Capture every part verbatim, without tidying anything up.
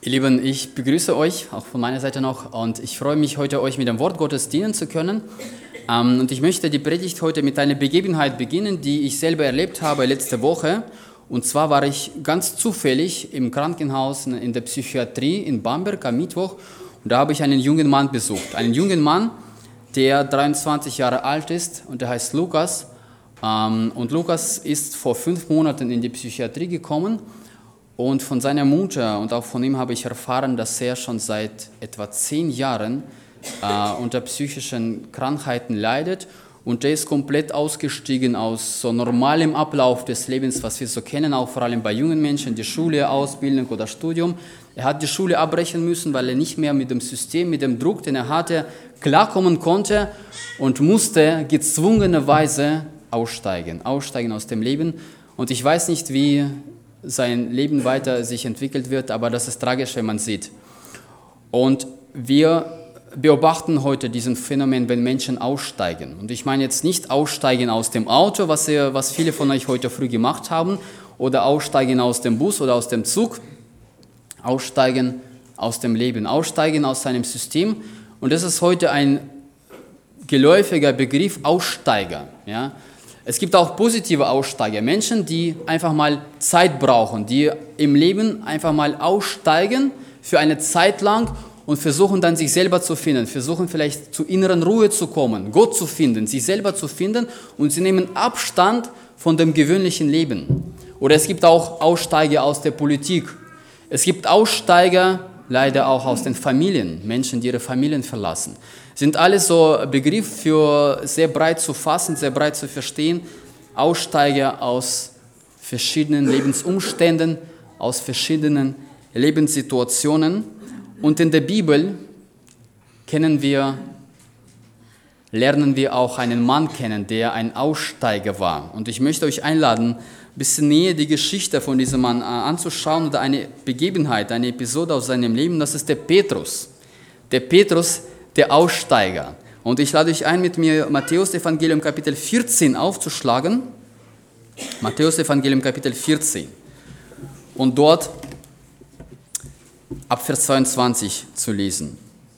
Ihr Lieben, ich begrüße euch auch von meiner Seite noch und ich freue mich heute, euch mit dem Wort Gottes dienen zu können. Ähm, und ich möchte die Predigt heute mit einer Begebenheit beginnen, die ich selber erlebt habe letzte Woche. Und zwar war ich ganz zufällig im Krankenhaus in der Psychiatrie in Bamberg am Mittwoch und da habe ich einen jungen Mann besucht. Einen jungen Mann, der dreiundzwanzig Jahre alt ist und der heißt Lukas. Ähm, und Lukas ist vor fünf Monaten in die Psychiatrie gekommen. Und von seiner Mutter und auch von ihm habe ich erfahren, dass er schon seit etwa zehn Jahren äh, unter psychischen Krankheiten leidet. Und er ist komplett ausgestiegen aus so normalem Ablauf des Lebens, was wir so kennen, auch vor allem bei jungen Menschen, die Schule, Ausbildung oder Studium. Er hat die Schule abbrechen müssen, weil er nicht mehr mit dem System, mit dem Druck, den er hatte, klarkommen konnte und musste gezwungenerweise aussteigen, aussteigen aus dem Leben. Und ich weiß nicht, wie sein Leben weiter sich entwickelt wird, aber das ist tragisch, wenn man sieht. Und wir beobachten heute diesen Phänomen, wenn Menschen aussteigen. Und ich meine jetzt nicht aussteigen aus dem Auto, was, ihr, was viele von euch heute früh gemacht haben, oder aussteigen aus dem Bus oder aus dem Zug, aussteigen aus dem Leben, aussteigen aus seinem System. Und das ist heute ein geläufiger Begriff, Aussteiger, ja. Es gibt auch positive Aussteiger, Menschen, die einfach mal Zeit brauchen, die im Leben einfach mal aussteigen für eine Zeit lang und versuchen dann sich selber zu finden, versuchen vielleicht zur inneren Ruhe zu kommen, Gott zu finden, sich selber zu finden und sie nehmen Abstand von dem gewöhnlichen Leben. Oder es gibt auch Aussteiger aus der Politik. Es gibt Aussteiger leider auch aus den Familien, Menschen, die ihre Familien verlassen. Sind alles so Begriffe für sehr breit zu fassen, sehr breit zu verstehen. Aussteiger aus verschiedenen Lebensumständen, aus verschiedenen Lebenssituationen. Und in der Bibel kennen wir, lernen wir auch einen Mann kennen, der ein Aussteiger war. Und ich möchte euch einladen, ein bisschen näher die Geschichte von diesem Mann anzuschauen oder eine Begebenheit, eine Episode aus seinem Leben. Das ist der Petrus. Der Petrus, der Aussteiger. Und ich lade euch ein, mit mir Matthäus Evangelium Kapitel vierzehn aufzuschlagen. Matthäus Evangelium Kapitel vierzehn. Und dort ab Vers zweiundzwanzig zu lesen.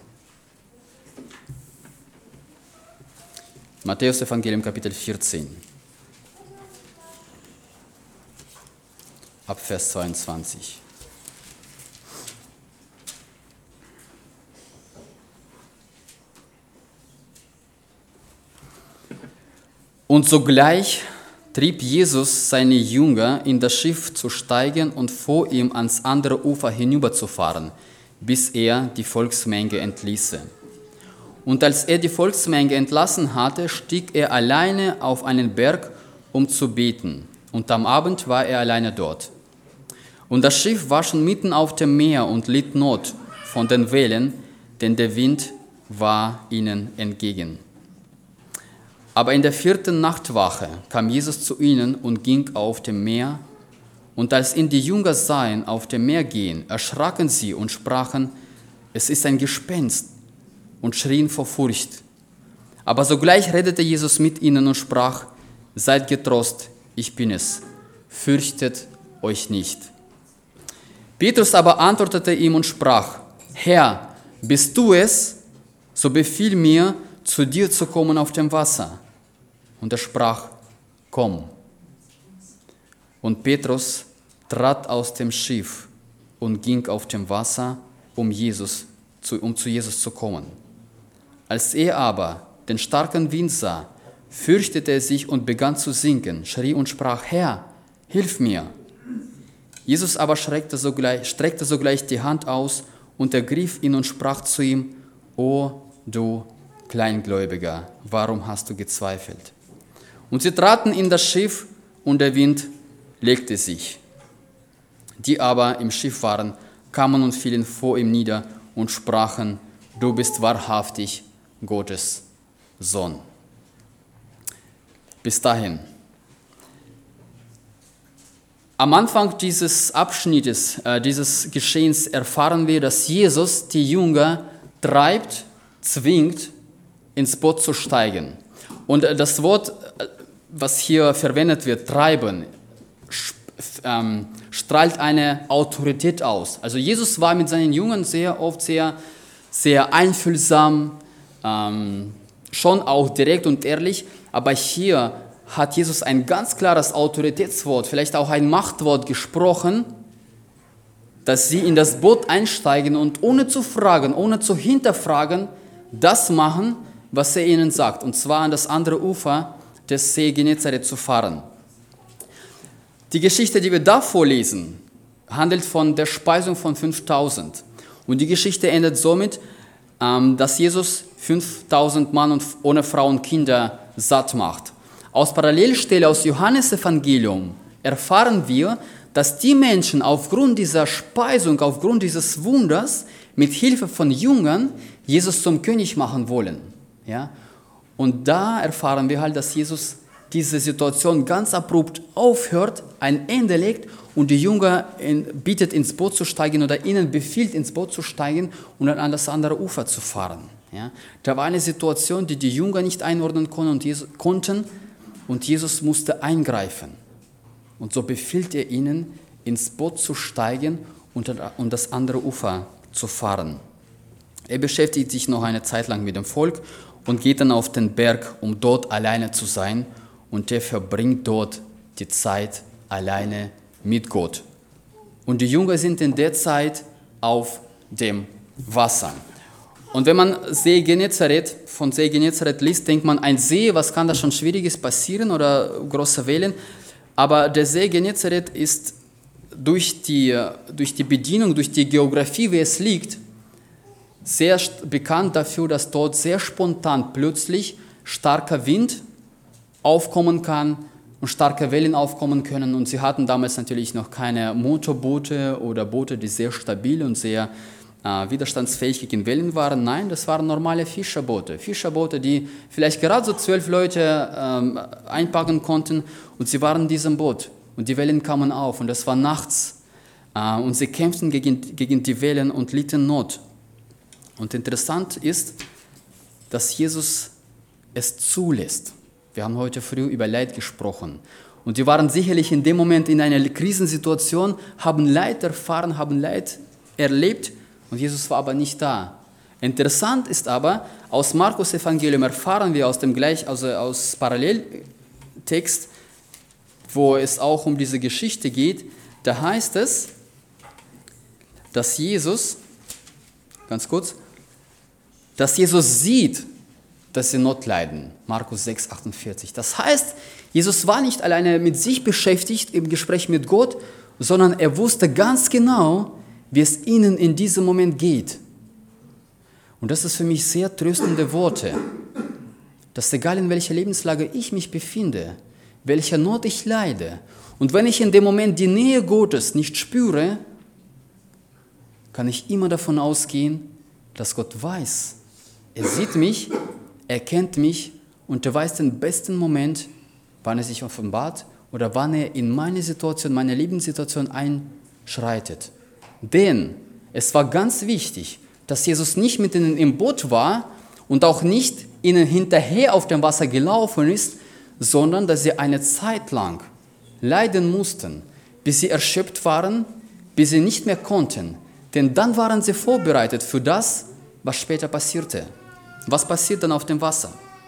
Matthäus Evangelium Kapitel vierzehn. Ab Vers zweiundzwanzig. Und sogleich trieb Jesus seine Jünger, in das Schiff zu steigen und vor ihm ans andere Ufer hinüberzufahren, bis er die Volksmenge entließe. Und als er die Volksmenge entlassen hatte, stieg er alleine auf einen Berg, um zu beten. Und am Abend war er alleine dort. Und das Schiff war schon mitten auf dem Meer und litt Not von den Wellen, denn der Wind war ihnen entgegen. Aber in der vierten Nachtwache kam Jesus zu ihnen und ging auf dem Meer. Und als ihn die Jünger sahen auf dem Meer gehen, erschraken sie und sprachen, es ist ein Gespenst, und schrien vor Furcht. Aber sogleich redete Jesus mit ihnen und sprach, seid getrost, ich bin es, fürchtet euch nicht. Petrus aber antwortete ihm und sprach, Herr, bist du es? So befiehl mir, zu dir zu kommen auf dem Wasser. Und er sprach, komm. Und Petrus trat aus dem Schiff und ging auf dem Wasser, um, Jesus, um zu Jesus zu kommen. Als er aber den starken Wind sah, fürchtete er sich und begann zu sinken, schrie und sprach, Herr, hilf mir. Jesus aber streckte sogleich, streckte sogleich die Hand aus und ergriff ihn und sprach zu ihm, O du Kleingläubiger, warum hast du gezweifelt? Und sie traten in das Schiff und der Wind legte sich. Die aber im Schiff waren, kamen und fielen vor ihm nieder und sprachen, du bist wahrhaftig Gottes Sohn. Bis dahin. Am Anfang dieses Abschnittes, äh, dieses Geschehens erfahren wir, dass Jesus die Jünger treibt, zwingt, ins Boot zu steigen. Und das Wort, was hier verwendet wird, treiben, ähm, strahlt eine Autorität aus. Also Jesus war mit seinen Jüngern sehr oft sehr, sehr einfühlsam, ähm, schon auch direkt und ehrlich, aber hier hat Jesus ein ganz klares Autoritätswort, vielleicht auch ein Machtwort gesprochen, dass sie in das Boot einsteigen und ohne zu fragen, ohne zu hinterfragen, das machen, was er ihnen sagt, und zwar an das andere Ufer des See Genezareth zu fahren. Die Geschichte, die wir da vorlesen, handelt von der Speisung von fünftausend. Und die Geschichte endet somit, dass Jesus fünftausend Mann und ohne Frau und Kinder satt macht. Aus Parallelstelle aus Johannesevangelium erfahren wir, dass die Menschen aufgrund dieser Speisung, aufgrund dieses Wunders, mit Hilfe von Jüngern Jesus zum König machen wollen. Ja? Und da erfahren wir halt, dass Jesus diese Situation ganz abrupt aufhört, ein Ende legt und die Jünger bittet, ins Boot zu steigen oder ihnen befiehlt, ins Boot zu steigen und dann an das andere Ufer zu fahren. Ja? Da war eine Situation, die die Jünger nicht einordnen konnten und Jesus, konnten und Jesus musste eingreifen. Und so befiehlt er ihnen, ins Boot zu steigen und um das andere Ufer zu fahren. Er beschäftigt sich noch eine Zeit lang mit dem Volk und geht dann auf den Berg, um dort alleine zu sein. Und er verbringt dort die Zeit alleine mit Gott. Und die Jünger sind in der Zeit auf dem Wasser. Und wenn man See Genezareth, von See Genezareth liest, denkt man, ein See, was kann da schon Schwieriges passieren oder große Wellen? Aber der See Genezareth ist durch die, durch die Bedienung, durch die Geografie, wie es liegt, sehr bekannt dafür, dass dort sehr spontan plötzlich starker Wind aufkommen kann und starke Wellen aufkommen können. Und sie hatten damals natürlich noch keine Motorboote oder Boote, die sehr stabil und sehr äh, widerstandsfähig gegen Wellen waren. Nein, das waren normale Fischerboote. Fischerboote, die vielleicht gerade so zwölf Leute ähm, einpacken konnten und sie waren in diesem Boot. Und die Wellen kamen auf und das war nachts. Äh, und sie kämpften gegen, gegen die Wellen und litten Not. Und interessant ist, dass Jesus es zulässt. Wir haben heute früh über Leid gesprochen. Und die waren sicherlich in dem Moment in einer Krisensituation, haben Leid erfahren, haben Leid erlebt und Jesus war aber nicht da. Interessant ist aber, aus Markus Evangelium erfahren wir aus dem gleich, also aus Paralleltext, wo es auch um diese Geschichte geht, da heißt es, dass Jesus, ganz kurz, dass Jesus sieht, dass sie Not leiden. Markus sechs, achtundvierzig. Das heißt, Jesus war nicht alleine mit sich beschäftigt im Gespräch mit Gott, sondern er wusste ganz genau, wie es ihnen in diesem Moment geht. Und das ist für mich sehr tröstende Worte, dass egal in welcher Lebenslage ich mich befinde, welcher Not ich leide, und wenn ich in dem Moment die Nähe Gottes nicht spüre, kann ich immer davon ausgehen, dass Gott weiß, er sieht mich, er kennt mich und er weiß den besten Moment, wann er sich offenbart oder wann er in meine Situation, meine Lebenssituation einschreitet. Denn es war ganz wichtig, dass Jesus nicht mit ihnen im Boot war und auch nicht ihnen hinterher auf dem Wasser gelaufen ist, sondern dass sie eine Zeit lang leiden mussten, bis sie erschöpft waren, bis sie nicht mehr konnten. Denn dann waren sie vorbereitet für das, was später passierte. Was passiert dann auf dem Wasser?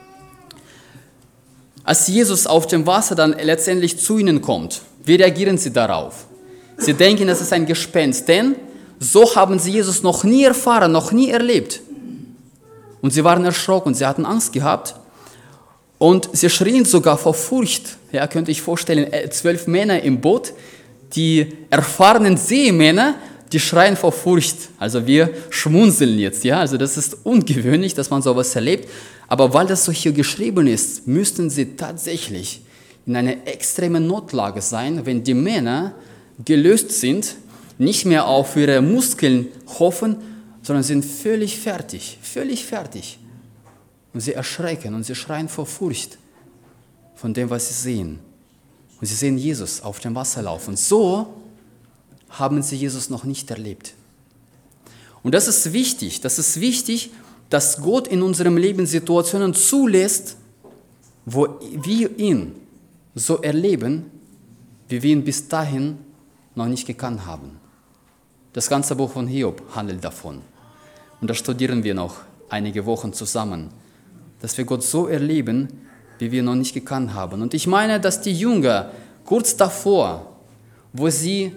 Als Jesus auf dem Wasser dann letztendlich zu ihnen kommt, wie reagieren sie darauf? Sie denken, es ist ein Gespenst, denn so haben sie Jesus noch nie erfahren, noch nie erlebt. Und sie waren erschrocken, sie hatten Angst gehabt und sie schrien sogar vor Furcht. Ja, könnte ich vorstellen, zwölf Männer im Boot, die erfahrenen Seemänner, die schreien vor Furcht. Also wir schmunzeln jetzt, ja, also das ist ungewöhnlich, dass man sowas erlebt. Aber weil das so hier geschrieben ist, müssten sie tatsächlich in einer extremen Notlage sein, wenn die Männer gelöst sind, nicht mehr auf ihre Muskeln hoffen, sondern sind völlig fertig, völlig fertig. Und sie erschrecken und sie schreien vor Furcht von dem, was sie sehen. Und sie sehen Jesus auf dem Wasser laufen. So haben sie Jesus noch nicht erlebt. Und das ist wichtig, das ist wichtig, dass Gott in unserem Leben Situationen zulässt, wo wir ihn so erleben, wie wir ihn bis dahin noch nicht gekannt haben. Das ganze Buch von Hiob handelt davon. Und das studieren wir noch einige Wochen zusammen, dass wir Gott so erleben, wie wir ihn noch nicht gekannt haben. Und ich meine, dass die Jünger kurz davor, wo sie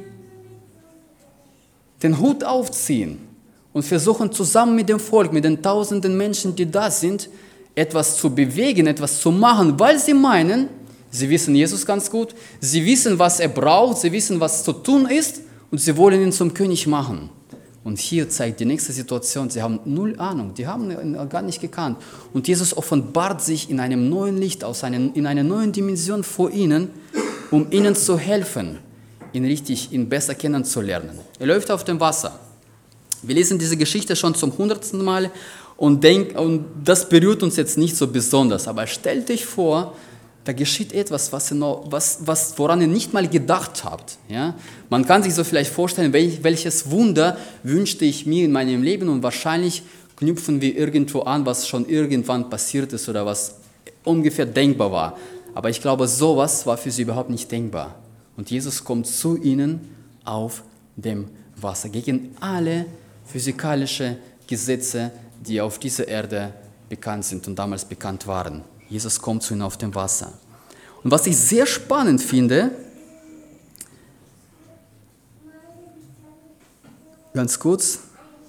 den Hut aufziehen und versuchen zusammen mit dem Volk, mit den tausenden Menschen, die da sind, etwas zu bewegen, etwas zu machen, weil sie meinen, sie wissen Jesus ganz gut, sie wissen, was er braucht, sie wissen, was zu tun ist und sie wollen ihn zum König machen. Und hier zeigt die nächste Situation, sie haben null Ahnung, die haben ihn gar nicht gekannt. Und Jesus offenbart sich in einem neuen Licht, aus einem, in einer neuen Dimension vor ihnen, um ihnen zu helfen, ihn richtig, ihn besser kennenzulernen. Er läuft auf dem Wasser. Wir lesen diese Geschichte schon zum hundertsten Mal und, denk, und das berührt uns jetzt nicht so besonders. Aber stellt euch vor, da geschieht etwas, was ihr noch, was, was, woran ihr nicht mal gedacht habt. Ja? Man kann sich so vielleicht vorstellen, welch, welches Wunder wünschte ich mir in meinem Leben und wahrscheinlich knüpfen wir irgendwo an, was schon irgendwann passiert ist oder was ungefähr denkbar war. Aber ich glaube, sowas war für sie überhaupt nicht denkbar. Und Jesus kommt zu ihnen auf dem Wasser, gegen alle physikalische Gesetze, die auf dieser Erde bekannt sind und damals bekannt waren. Jesus kommt zu ihnen auf dem Wasser. Und was ich sehr spannend finde, ganz kurz,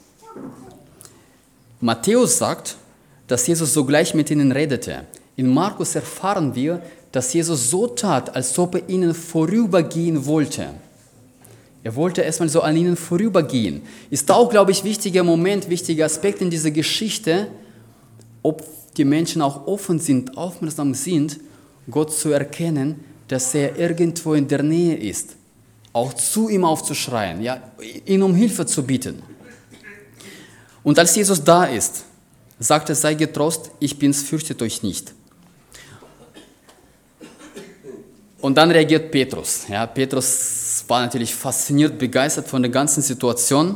Matthäus sagt, dass Jesus sogleich mit ihnen redete. In Markus erfahren wir, dass Jesus so tat, als ob er ihnen vorübergehen wollte. Er wollte erstmal so an ihnen vorübergehen. Ist auch, glaube ich, wichtiger Moment, wichtiger Aspekt in dieser Geschichte, ob die Menschen auch offen sind, aufmerksam sind, Gott zu erkennen, dass er irgendwo in der Nähe ist. Auch zu ihm aufzuschreien, ja, ihn um Hilfe zu bitten. Und als Jesus da ist, sagt er, sei getrost, ich bin's, fürchtet euch nicht. Und dann reagiert Petrus. Ja, Petrus war natürlich fasziniert, begeistert von der ganzen Situation.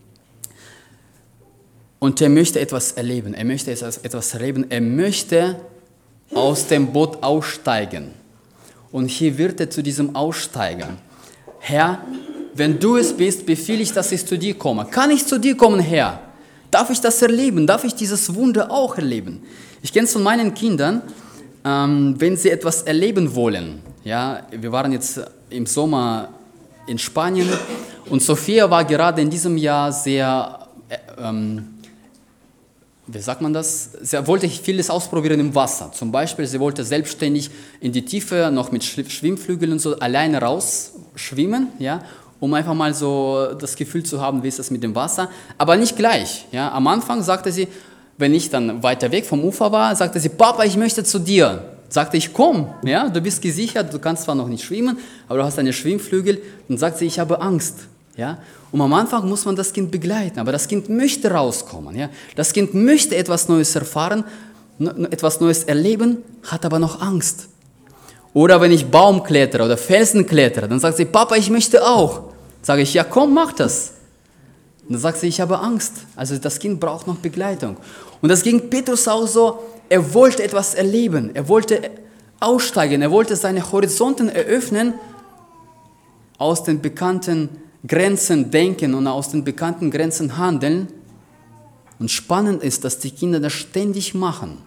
Und er möchte etwas erleben. Er möchte etwas erleben. Er möchte aus dem Boot aussteigen. Und hier wird er zu diesem Aussteigen. Herr, wenn du es bist, befehle ich, dass ich zu dir komme. Kann ich zu dir kommen, Herr? Darf ich das erleben? Darf ich dieses Wunder auch erleben? Ich kenne es von meinen Kindern, ähm, wenn sie etwas erleben wollen. Ja, wir waren jetzt im Sommer in Spanien und Sophia war gerade in diesem Jahr sehr, äh, ähm, wie sagt man das? Sie wollte vieles ausprobieren im Wasser. Zum Beispiel, sie wollte selbstständig in die Tiefe, noch mit Schwimmflügeln und so, alleine rausschwimmen, ja, um einfach mal so das Gefühl zu haben, wie ist das mit dem Wasser. Aber nicht gleich. Ja. Am Anfang sagte sie, wenn ich dann weiter weg vom Ufer war, sagte sie, Papa, ich möchte zu dir. Sagte ich, komm, ja, du bist gesichert, du kannst zwar noch nicht schwimmen, aber du hast deine Schwimmflügel. Und sagte sie, ich habe Angst. Ja. Und am Anfang muss man das Kind begleiten, aber das Kind möchte rauskommen. Ja. Das Kind möchte etwas Neues erfahren, etwas Neues erleben, hat aber noch Angst. Oder wenn ich Baum klettere oder Felsen klettere, dann sagt sie, Papa, ich möchte auch. Sage ich, ja komm, mach das. Und dann sagt sie, ich habe Angst. Also das Kind braucht noch Begleitung. Und das ging Petrus auch so, er wollte etwas erleben, er wollte aussteigen, er wollte seine Horizonten eröffnen, aus den bekannten Grenzen denken und aus den bekannten Grenzen handeln. Und spannend ist, dass die Kinder das ständig machen.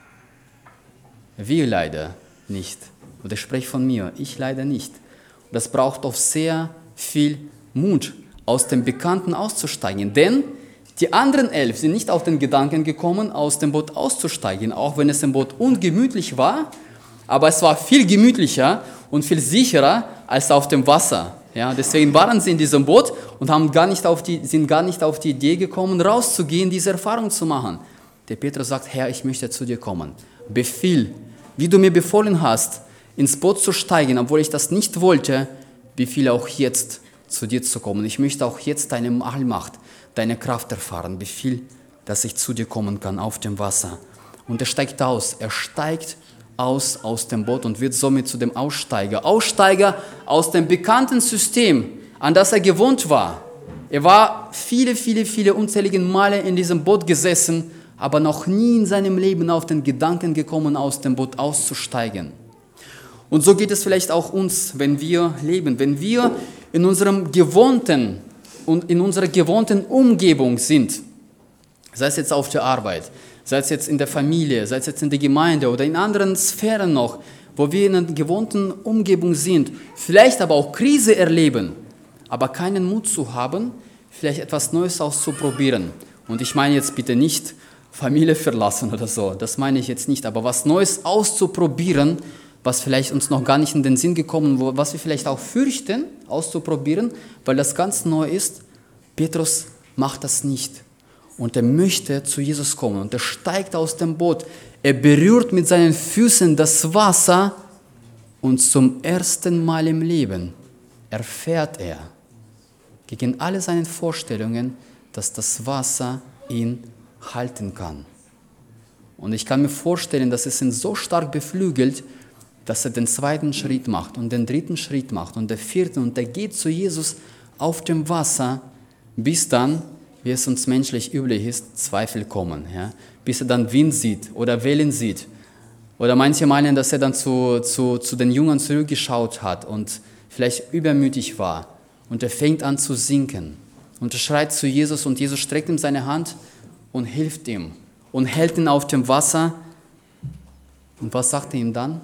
Wir leider nicht. Und ich spreche von mir, ich leider nicht. Und das braucht oft sehr viel Mut, aus dem Bekannten auszusteigen. Denn die anderen elf sind nicht auf den Gedanken gekommen, aus dem Boot auszusteigen, auch wenn es im Boot ungemütlich war. Aber es war viel gemütlicher und viel sicherer als auf dem Wasser. Ja, deswegen waren sie in diesem Boot und haben gar nicht auf die, sind gar nicht auf die Idee gekommen, rauszugehen, diese Erfahrung zu machen. Der Petrus sagt, Herr, ich möchte zu dir kommen. Befiehl, wie du mir befohlen hast, ins Boot zu steigen, obwohl ich das nicht wollte, befiehl auch jetzt zu dir zu kommen. Ich möchte auch jetzt deine Allmacht, deine Kraft erfahren. Befiehl, dass ich zu dir kommen kann auf dem Wasser. Und er steigt aus. Er steigt aus aus dem Boot und wird somit zu dem Aussteiger. Aussteiger aus dem bekannten System, an das er gewohnt war. Er war viele, viele, viele unzählige Male in diesem Boot gesessen, aber noch nie in seinem Leben auf den Gedanken gekommen, aus dem Boot auszusteigen. Und so geht es vielleicht auch uns, wenn wir leben, wenn wir in unserem gewohnten und in unserer gewohnten Umgebung sind, sei es jetzt auf der Arbeit, sei es jetzt in der Familie, sei es jetzt in der Gemeinde oder in anderen Sphären noch, wo wir in einer gewohnten Umgebung sind, vielleicht aber auch Krise erleben, aber keinen Mut zu haben, vielleicht etwas Neues auszuprobieren. Und ich meine jetzt bitte nicht Familie verlassen oder so, das meine ich jetzt nicht, aber was Neues auszuprobieren, was vielleicht uns noch gar nicht in den Sinn gekommen, wo, was wir vielleicht auch fürchten, auszuprobieren, weil das ganz neu ist. Petrus macht das nicht. Und er möchte zu Jesus kommen und er steigt aus dem Boot. Er berührt mit seinen Füßen das Wasser und zum ersten Mal im Leben erfährt er gegen alle seine Vorstellungen, dass das Wasser ihn halten kann. Und ich kann mir vorstellen, dass es ihn so stark beflügelt, dass er den zweiten Schritt macht und den dritten Schritt macht und den vierten und er geht zu Jesus auf dem Wasser, bis dann, wie es uns menschlich üblich ist, Zweifel kommen, ja? Bis er dann Wind sieht oder Wellen sieht. Oder manche meinen, dass er dann zu, zu, zu den Jüngern zurückgeschaut hat und vielleicht übermütig war und er fängt an zu sinken und er schreit zu Jesus und Jesus streckt ihm seine Hand und hilft ihm und hält ihn auf dem Wasser. Und was sagt er ihm dann?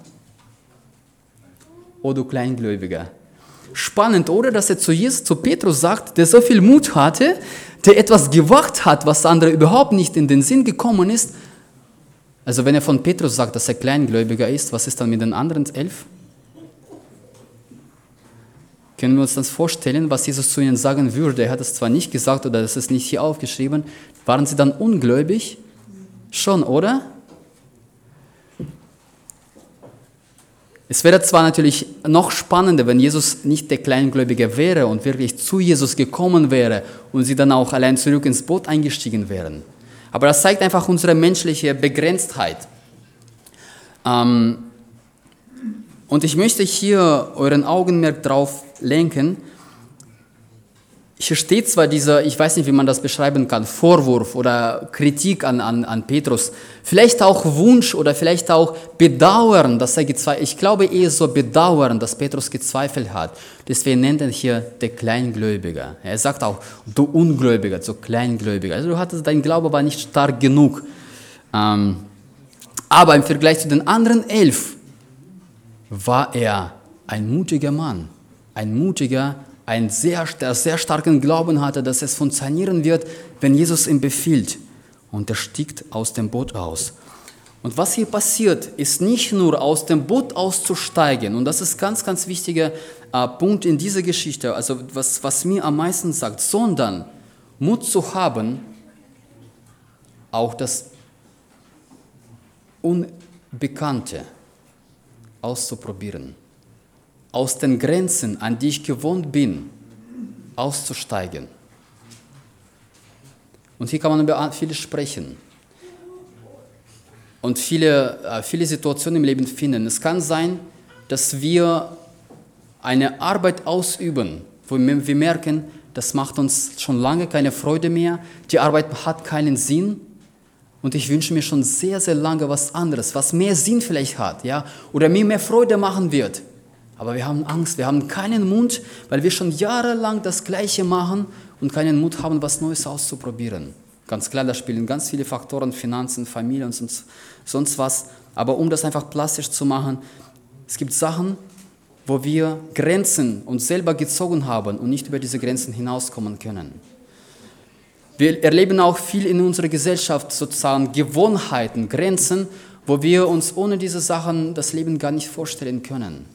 O du Kleingläubiger. Spannend, oder? Dass er zu Jesus, zu Petrus sagt, der so viel Mut hatte, der etwas gewagt hat, was andere überhaupt nicht in den Sinn gekommen ist. Also wenn er von Petrus sagt, dass er Kleingläubiger ist, was ist dann mit den anderen elf? Können wir uns das vorstellen, was Jesus zu ihnen sagen würde? Er hat es zwar nicht gesagt oder das ist nicht hier aufgeschrieben. Waren sie dann ungläubig? Schon, oder? Es wäre zwar natürlich noch spannender, wenn Jesus nicht der Kleingläubige wäre und wirklich zu Jesus gekommen wäre und sie dann auch allein zurück ins Boot eingestiegen wären. Aber das zeigt einfach unsere menschliche Begrenztheit. Ähm, und ich möchte hier euren Augenmerk drauf lenken. Hier steht zwar dieser, ich weiß nicht, wie man das beschreiben kann, Vorwurf oder Kritik an, an, an Petrus, vielleicht auch Wunsch oder vielleicht auch Bedauern, dass er gezweifelt, ich glaube eher so Bedauern, dass Petrus gezweifelt hat. Deswegen nennt er hier der Kleingläubiger. Er sagt auch, du Ungläubiger, so Kleingläubiger. Also du hattest, dein Glaube war nicht stark genug. Ähm, aber im Vergleich zu den anderen elf war er ein mutiger Mann, ein mutiger einen sehr, sehr starken Glauben hatte, dass es funktionieren wird, wenn Jesus ihm befiehlt. Und er stieg aus dem Boot aus. Und was hier passiert, ist nicht nur aus dem Boot auszusteigen, und das ist ein ganz, ganz wichtiger äh, Punkt in dieser Geschichte, also was, was mir am meisten sagt, sondern Mut zu haben, auch das Unbekannte auszuprobieren. Aus den Grenzen, an die ich gewohnt bin, auszusteigen. Und hier kann man über vieles sprechen und viele, viele Situationen im Leben finden. Es kann sein, dass wir eine Arbeit ausüben, wo wir merken, das macht uns schon lange keine Freude mehr, die Arbeit hat keinen Sinn und ich wünsche mir schon sehr, sehr lange was anderes, was mehr Sinn vielleicht hat, ja, oder mir mehr Freude machen wird. Aber wir haben Angst, wir haben keinen Mut, weil wir schon jahrelang das Gleiche machen und keinen Mut haben, was Neues auszuprobieren. Ganz klar, da spielen ganz viele Faktoren, Finanzen, Familie und sonst, sonst was. Aber um das einfach plastisch zu machen, es gibt Sachen, wo wir Grenzen uns selber gezogen haben und nicht über diese Grenzen hinauskommen können. Wir erleben auch viel in unserer Gesellschaft sozusagen Gewohnheiten, Grenzen, wo wir uns ohne diese Sachen das Leben gar nicht vorstellen können.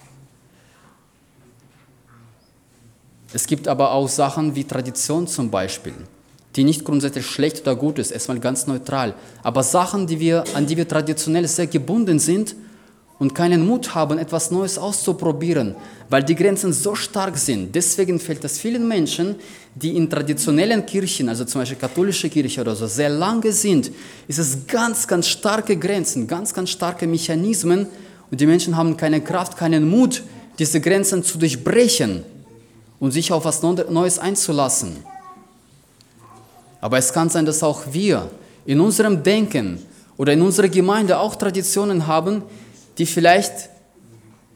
Es gibt aber auch Sachen wie Tradition zum Beispiel, die nicht grundsätzlich schlecht oder gut ist, erstmal ganz neutral. Aber Sachen, die wir, an die wir traditionell sehr gebunden sind und keinen Mut haben, etwas Neues auszuprobieren, weil die Grenzen so stark sind. Deswegen fällt es vielen Menschen, die in traditionellen Kirchen, also zum Beispiel katholische Kirche oder so, sehr lange sind, ist es ganz, ganz starke Grenzen, ganz, ganz starke Mechanismen und die Menschen haben keine Kraft, keinen Mut, diese Grenzen zu durchbrechen und sich auf was Neues einzulassen. Aber es kann sein, dass auch wir in unserem Denken oder in unserer Gemeinde auch Traditionen haben, die vielleicht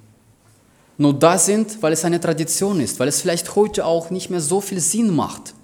nur da sind, weil es eine Tradition ist, weil es vielleicht heute auch nicht mehr so viel Sinn macht.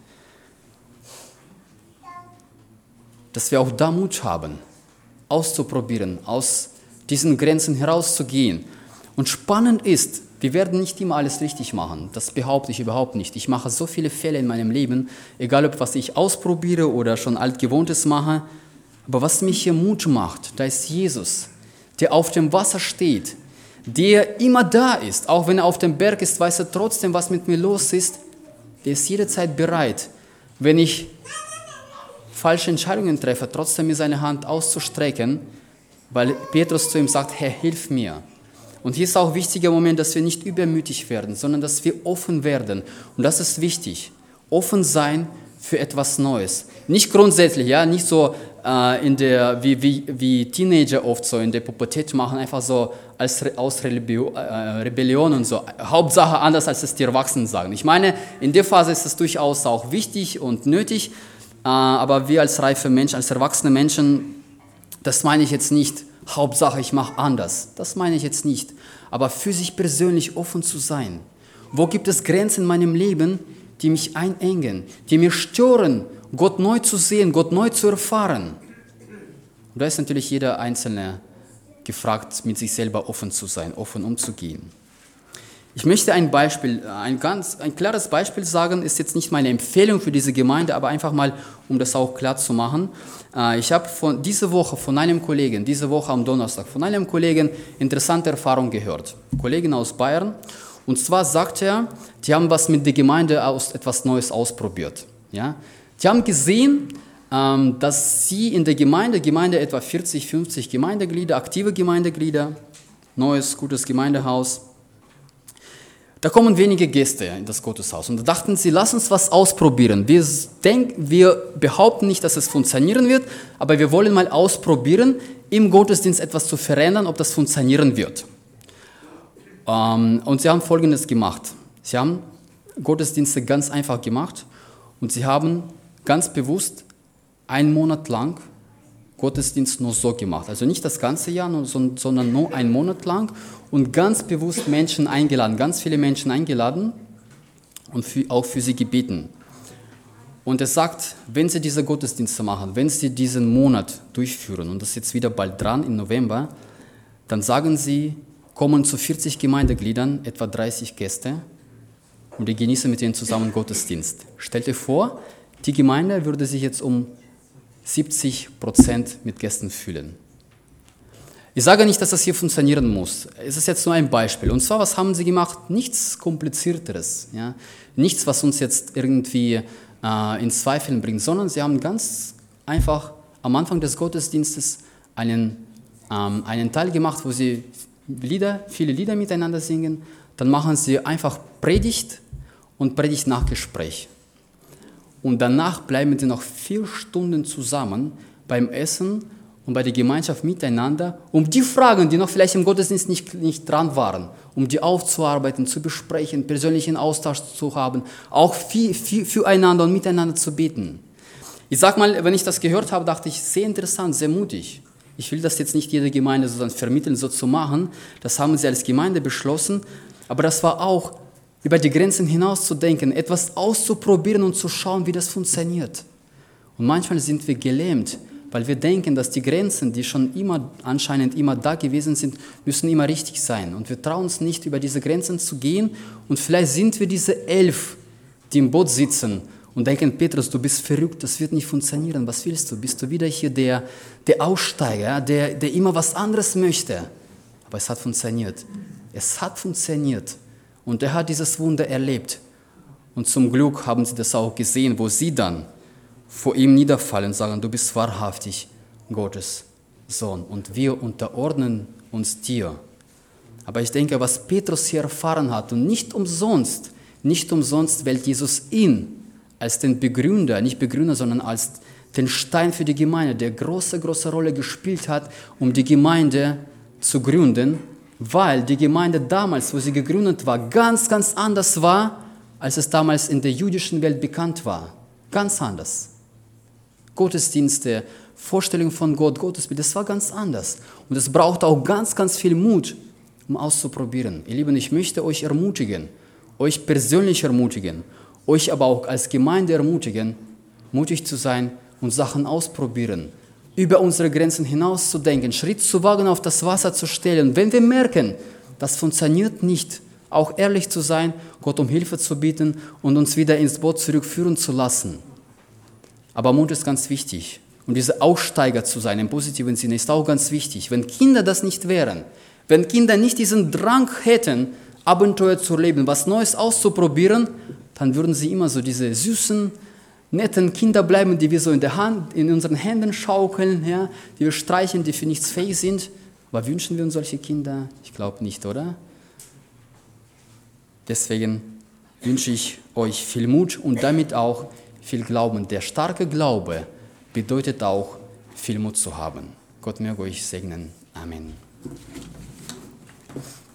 Dass wir auch da Mut haben, auszuprobieren, aus diesen Grenzen herauszugehen. Und spannend ist, wir werden nicht immer alles richtig machen. Das behaupte ich überhaupt nicht. Ich mache so viele Fälle in meinem Leben, egal ob was ich ausprobiere oder schon altgewohntes mache. Aber was mich hier Mut macht, da ist Jesus, der auf dem Wasser steht, der immer da ist. Auch wenn er auf dem Berg ist, weiß er trotzdem, was mit mir los ist. Der ist jederzeit bereit, wenn ich falsche Entscheidungen treffe, trotzdem mir seine Hand auszustrecken, weil Petrus zu ihm sagt, Herr, hilf mir. Und hier ist auch ein wichtiger Moment, dass wir nicht übermütig werden, sondern dass wir offen werden. Und das ist wichtig. Offen sein für etwas Neues. Nicht grundsätzlich, ja, nicht so äh, in der, wie, wie, wie Teenager oft so in der Pubertät machen, einfach so als, aus Rebellion, äh, Rebellion und so. Hauptsache anders, als es die Erwachsenen sagen. Ich meine, in der Phase ist es durchaus auch wichtig und nötig, äh, aber wir als reife Menschen, als erwachsene Menschen, das meine ich jetzt nicht, Hauptsache, ich mache anders. Das meine ich jetzt nicht. Aber für sich persönlich offen zu sein. Wo gibt es Grenzen in meinem Leben, die mich einengen, die mir stören, Gott neu zu sehen, Gott neu zu erfahren? Und da ist natürlich jeder Einzelne gefragt, mit sich selber offen zu sein, offen umzugehen. Ich möchte ein Beispiel, ein ganz, ein klares Beispiel sagen, ist jetzt nicht meine Empfehlung für diese Gemeinde, aber einfach mal, um das auch klar zu machen. Ich habe von diese Woche von einem Kollegen, diese Woche am Donnerstag, von einem Kollegen interessante Erfahrungen gehört. Kollegen aus Bayern. Und zwar sagt er, die haben was mit der Gemeinde aus etwas Neues ausprobiert. Ja? Die haben gesehen, dass sie in der Gemeinde, Gemeinde etwa vierzig, fünfzig Gemeindeglieder, aktive Gemeindeglieder, neues, gutes Gemeindehaus, da kommen wenige Gäste in das Gotteshaus und da dachten sie, lass uns was ausprobieren. Wir, denken, wir behaupten nicht, dass es funktionieren wird, aber wir wollen mal ausprobieren, im Gottesdienst etwas zu verändern, ob das funktionieren wird. Und sie haben Folgendes gemacht. Sie haben Gottesdienste ganz einfach gemacht und sie haben ganz bewusst einen Monat lang Gottesdienst nur so gemacht. Also nicht das ganze Jahr, sondern nur einen Monat lang und ganz bewusst Menschen eingeladen, ganz viele Menschen eingeladen und für, auch für sie gebeten. Und er sagt, wenn sie diese Gottesdienste machen, wenn sie diesen Monat durchführen, und das ist jetzt wieder bald dran im November, dann sagen sie, kommen zu vierzig Gemeindegliedern etwa dreißig Gäste und die genießen mit ihnen zusammen Gottesdienst. Stellt dir vor, die Gemeinde würde sich jetzt um siebzig Prozent mit Gästen füllen. Ich sage nicht, dass das hier funktionieren muss. Es ist jetzt nur ein Beispiel. Und zwar, was haben sie gemacht? Nichts Komplizierteres. Ja? Nichts, was uns jetzt irgendwie äh, in Zweifeln bringt, sondern sie haben ganz einfach am Anfang des Gottesdienstes einen, ähm, einen Teil gemacht, wo sie Lieder, viele Lieder miteinander singen. Dann machen sie einfach Predigt und Predigt-Nachgespräch. Und danach bleiben sie noch vier Stunden zusammen beim Essen und bei der Gemeinschaft miteinander, um die Fragen, die noch vielleicht im Gottesdienst nicht, nicht dran waren, um die aufzuarbeiten, zu besprechen, persönlichen Austausch zu haben, auch viel, viel füreinander und miteinander zu beten. Ich sag mal, wenn ich das gehört habe, dachte ich, sehr interessant, sehr mutig. Ich will das jetzt nicht jede Gemeinde sozusagen vermitteln, so zu machen. Das haben sie als Gemeinde beschlossen, aber das war auch über die Grenzen hinaus zu denken, etwas auszuprobieren und zu schauen, wie das funktioniert. Und manchmal sind wir gelähmt, weil wir denken, dass die Grenzen, die schon immer anscheinend immer da gewesen sind, müssen immer richtig sein. Und wir trauen uns nicht, über diese Grenzen zu gehen. Und vielleicht sind wir diese elf, die im Boot sitzen und denken, Petrus, du bist verrückt, das wird nicht funktionieren. Was willst du? Bist du wieder hier der, der Aussteiger, der, der immer was anderes möchte? Aber es hat funktioniert. Es hat funktioniert. Und er hat dieses Wunder erlebt. Und zum Glück haben sie das auch gesehen, wo sie dann vor ihm niederfallen und sagen, du bist wahrhaftig Gottes Sohn. Und wir unterordnen uns dir. Aber ich denke, was Petrus hier erfahren hat, und nicht umsonst, nicht umsonst wählt Jesus ihn als den Begründer, nicht Begründer, sondern als den Stein für die Gemeinde, der große, große Rolle gespielt hat, um die Gemeinde zu gründen, weil die Gemeinde damals, wo sie gegründet war, ganz, ganz anders war, als es damals in der jüdischen Welt bekannt war. Ganz anders. Gottesdienste, Vorstellung von Gott, Gottesbild, das war ganz anders. Und es braucht auch ganz, ganz viel Mut, um auszuprobieren. Ihr Lieben, ich möchte euch ermutigen, euch persönlich ermutigen, euch aber auch als Gemeinde ermutigen, mutig zu sein und Sachen ausprobieren, über unsere Grenzen hinaus zu denken, Schritt zu wagen, auf das Wasser zu stellen. Wenn wir merken, das funktioniert nicht, auch ehrlich zu sein, Gott um Hilfe zu bitten und uns wieder ins Boot zurückführen zu lassen. Aber Mut ist ganz wichtig. Und dieser Aussteiger zu sein, im positiven Sinne, ist auch ganz wichtig. Wenn Kinder das nicht wären, wenn Kinder nicht diesen Drang hätten, Abenteuer zu leben, was Neues auszuprobieren, dann würden sie immer so diese süßen, netten Kinder bleiben, die wir so in der Hand, in unseren Händen schaukeln, ja, die wir streichen, die für nichts fähig sind. Aber wünschen wir uns solche Kinder? Ich glaube nicht, oder? Deswegen wünsche ich euch viel Mut und damit auch viel Glauben. Der starke Glaube bedeutet auch, viel Mut zu haben. Gott möge euch segnen. Amen.